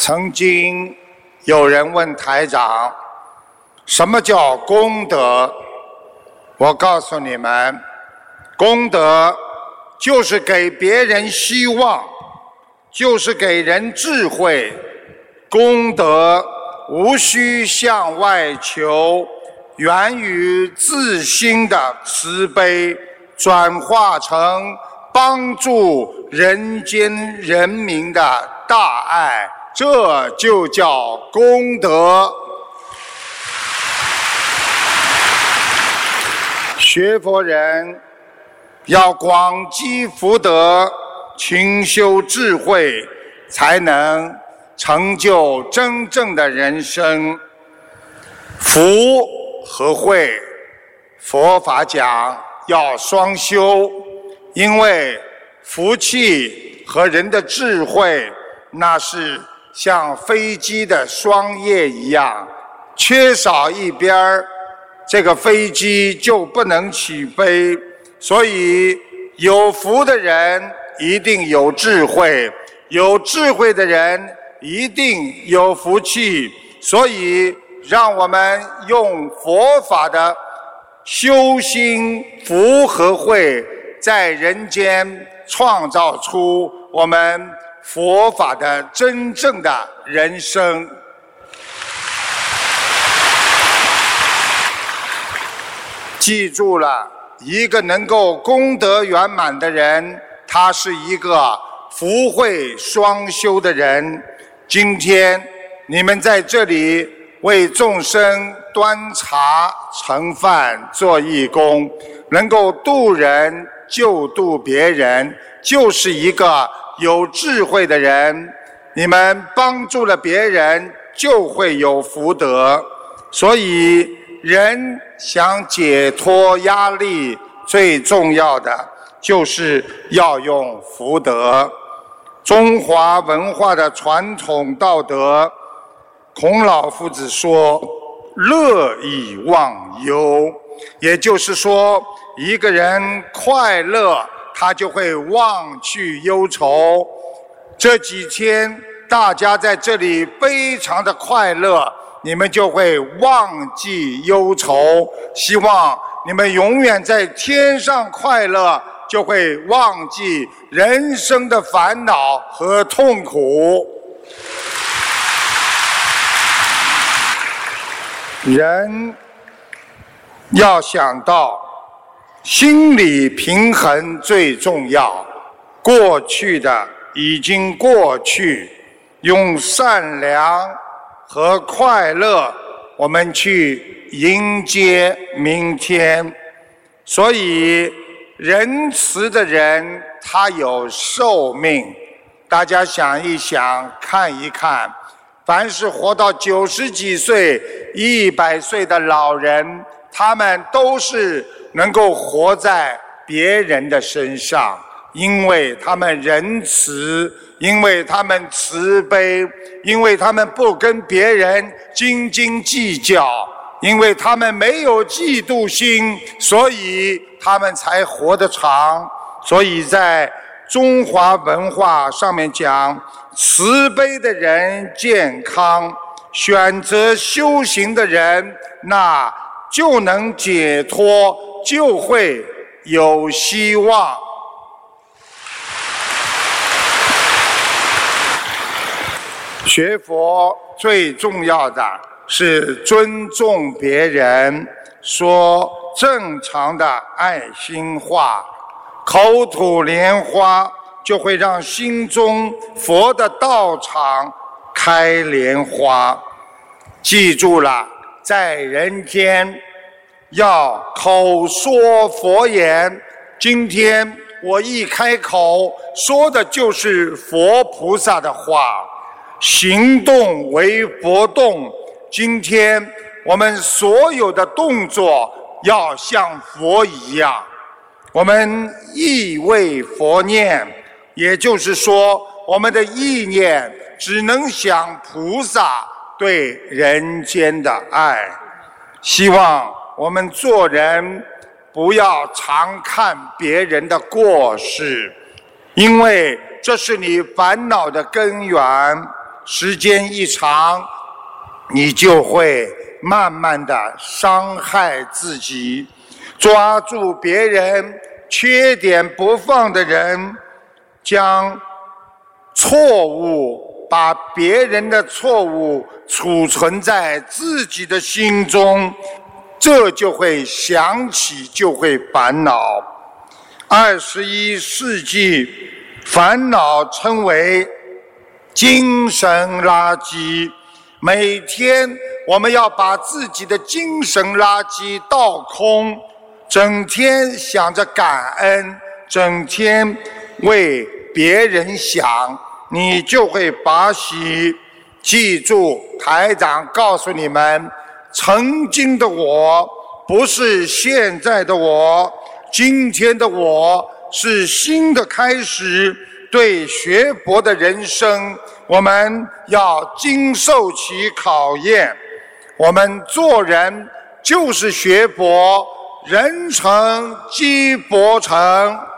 曾经有人问台长，什么叫功德？我告诉你们，功德就是给别人希望，就是给人智慧。功德无需向外求，源于自心的慈悲，转化成帮助人间人民的大爱，这就叫功德。学佛人要广积福德，勤修智慧，才能成就真正的人生。福和慧，佛法讲要双修，因为福气和人的智慧，那是像飞机的双叶一样，缺少一边儿，这个飞机就不能起飞。所以有福的人一定有智慧，有智慧的人一定有福气。所以让我们用佛法的修心福和慧，在人间创造出我们佛法的真正的人生。记住了，一个能够功德圆满的人，他是一个福慧双修的人。今天你们在这里为众生端茶盛饭做义工，能够度人救度别人，就是一个有智慧的人。你们帮助了别人，就会有福德。所以人想解脱压力，最重要的就是要用福德。中华文化的传统道德，孔老夫子说乐以忘忧，也就是说一个人快乐，他就会忘去忧愁。这几天大家在这里非常的快乐，你们就会忘记忧愁。希望你们永远在天上快乐，就会忘记人生的烦恼和痛苦。人要想到心理平衡最重要，过去的已经过去，用善良和快乐我们去迎接明天。所以仁慈的人他有寿命，大家想一想看一看，凡是活到90几岁100岁的老人，他们都是能够活在别人的身上，因为他们仁慈，因为他们慈悲，因为他们不跟别人斤斤计较，因为他们没有嫉妒心，所以他们才活得长。所以在中华文化上面讲，慈悲的人健康，选择修行的人那就能解脱，就会有希望。学佛最重要的是尊重别人，说正常的爱心话，口吐莲花，就会让心中佛的道场开莲花。记住了，在人间要口说佛言。今天我一开口说的就是佛菩萨的话，行动为佛动。今天我们所有的动作要像佛一样，我们意为佛念，也就是说我们的意念只能想菩萨对人间的爱。希望我们做人不要常看别人的过失，因为这是你烦恼的根源。 时间一长，你就会慢慢的伤害自己。抓住别人缺点不放的人，将把别人的错误储存在自己的心中，这就会想起，就会烦恼。21世纪，烦恼称为精神垃圾。每天我们要把自己的精神垃圾倒空，整天想着感恩，整天为别人想，你就会法喜。记住，台长告诉你们，曾经的我不是现在的我，今天的我是新的开始。对学佛的人生，我们要经受其考验。我们做人就是学佛，人成即佛成。